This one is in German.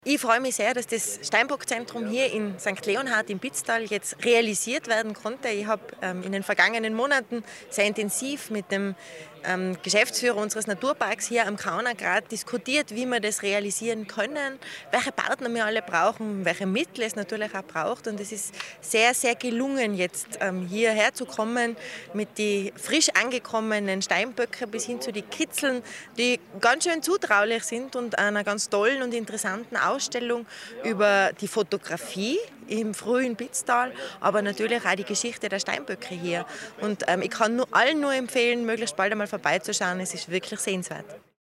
Ich freue mich sehr, dass das Steinbock-Zentrum hier in St. Leonhard im Pitztal jetzt realisiert werden konnte. Ich habe in den vergangenen Monaten sehr intensiv mit dem Geschäftsführer unseres Naturparks hier am Kaunergrat diskutiert, wie wir das realisieren können, welche Partner wir alle brauchen, welche Mittel es natürlich auch braucht. Und es ist sehr, sehr gelungen, jetzt hierher zu kommen mit den frisch angekommenen Steinböcken bis hin zu den Kitzeln, die ganz schön zutraulich sind und einer ganz tollen und interessanten Ausstellung über die Fotografie im frühen Pitztal, aber natürlich auch die Geschichte der Steinböcke hier. Und ich kann allen nur empfehlen, möglichst bald einmal vorbeizuschauen. Es ist wirklich sehenswert.